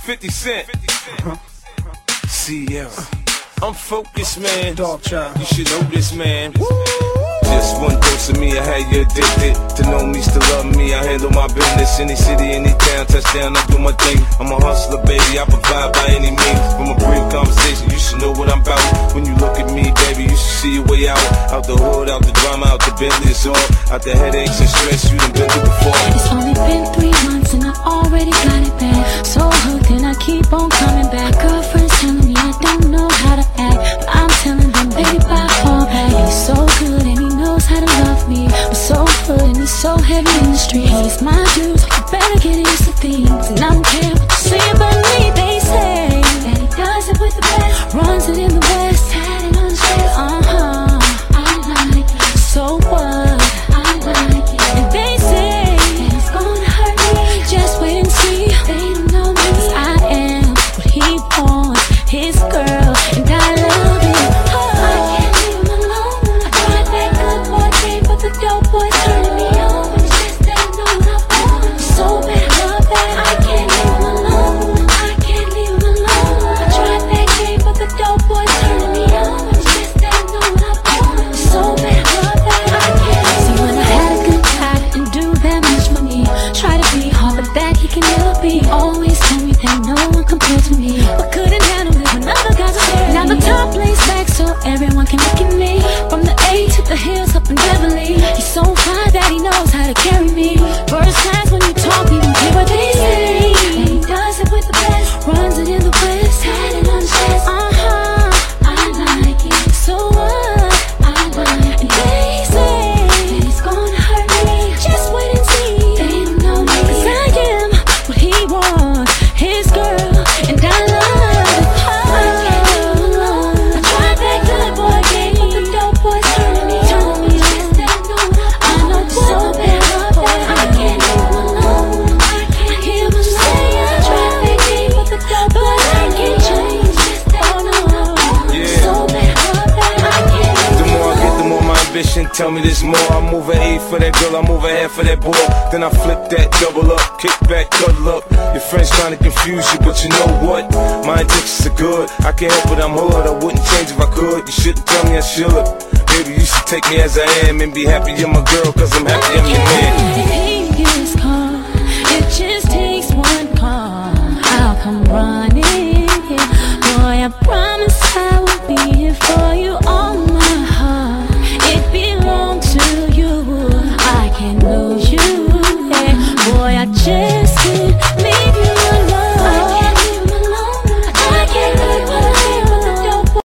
50 Cent. Sierra. I'm focused, man. Dog child. You should know this, man. Woo! Just one dose of me, I had you addicted. To know me, still love me, I handle my business. Any city, any town, touchdown, I do my thing. I'm a hustler, baby, I provide by any means. From a brief conversation, you should know what I'm about. When you look at me, baby, you should see your way out. Out the hood, out the drama, out the Bentley, it's all. Out the headaches and stress, you done been through before. It's only been 3 months and I already got it back. So hooked and I keep on coming back. Girlfriends telling me I don't know how to act, but I'm telling them, baby, I fall back. He's so good and he knows how to love me. I'm so good and he's so heavy in the street. He's my dude, so you better get used to things. And I don't care what you say about me. They say that he does it with the best, runs it in the west, had it on his chest. I like it. So what? I like it. And they say that he's gonna hurt me. Just wait and see. They don't know me, 'cause I am what he wants, his girl, and I love it. I can't leave him alone. I tried that good boy game, but the dope boy's turning me on. It's just they know what I want. So bad, love that. I can't leave him alone. I can't leave him alone. I tried that game, but the dope boy's turning me on. It's just they know what I want. So bad, love that. I can't. See, when I had a good time, I didn't do that much money. Try to be hard, but that he can never be. Always told me that no one compared to me, but couldn't handle it when other guys are there. Now the top lays back so everyone can look at me. From the A to the hills up in Beverly, he's so fine that he knows how to carry me. First class when you talk, he don't care what they say. And he does it with the best, runs it in the west, had it on his chest. I like it. So what? I like it. And they say that he's gonna hurt me. Just wait and see. They don't know me, 'cause I am what he wants, his girl, and I love it. I can't leave him alone. I tried that good boy game, but the dope boy's turning me on. Just they know I know so bad, love that. I can't leave him alone. I can't hear him say I tried that game, but the dope boy can't change. Just they know Yeah. so bad, love that. I can't. The more I get, the more my ambition tell me there's more. I move an A for that girl, I move a half for that boy. Then I flip that double up, kick back, cuddle up. Your friends trying to confuse you, but you know what? My intentions are good. I can't help it, I'm hood. I wouldn't change if I could. You shouldn't tell me I should. Baby, you should take me as I am and be happy you're my girl, 'cause I'm happy I'm yours.